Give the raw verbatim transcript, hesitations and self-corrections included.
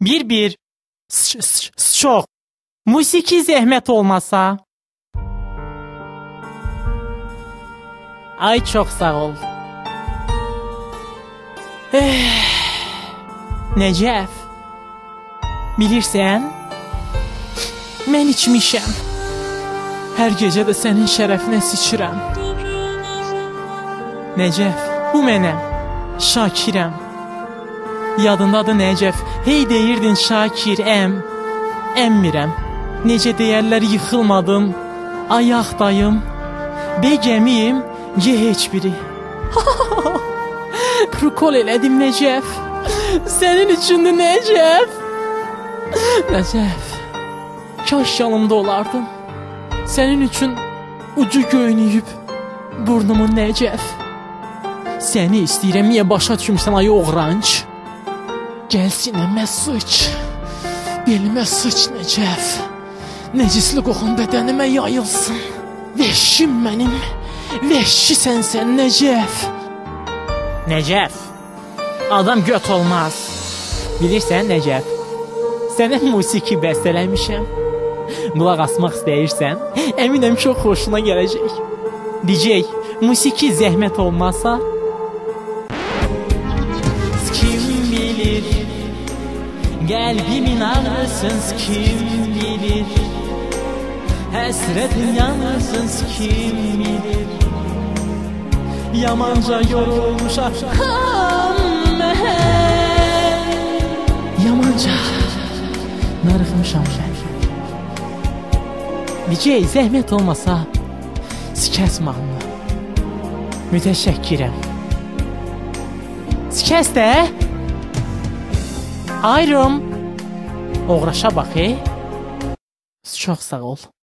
Bir bir. S- s- s- Çox. Musiki zəhmət olmasa. Ay çox sağ ol. Eh, Nəcəf, bilirsən, mən içmişəm. Hər gecə də sənin şərəfinə sıçıram. Nəcəf, bu mənəm, Şakirəm. Yadındadır Nəcəf, hey deyirdin Şakir, əm, əmmirəm. Necə deyərlər, yıxılmadım, ayaqdayım, begəmiyim, ge heç biri. Rukol elədim Nəcəf, sənin üçündür Nəcəf. Nəcəf, kaş yanımda olardın. Sənin üçün ucu göynüyüb burnumun Nəcəf. Səni istəyirəm, niyə başa düşmüsən ay oğranc? Gəl sinəmə sıç, belimə sıç Nəcəf. Necisli qoxun bədənimə yayılsın. Vəhşim mənim, vəhşisən sən Nəcəf. Nəcəf, adam göt olmaz. Bilirsən Nəcəf, sənə musiki bəstələmişəm. Qulaq asmaq istəyirsən, əminəm çox xoşuna gələcək. Diyecək, musiki zəhmət olmazsa. Kim bilir, qəlbimin ağrısın, kim bilir, həsrətin yanırsın, kim bilir. Yamanca yorulmuşam mən, yamanca narıxmışam mən. Diyecək, zəhmət olmasa, sikəs mahnı. Mütəşəkkirəm. Sikəs də. Ayrım. Oğraşa bax, ey. Çox sağ ol.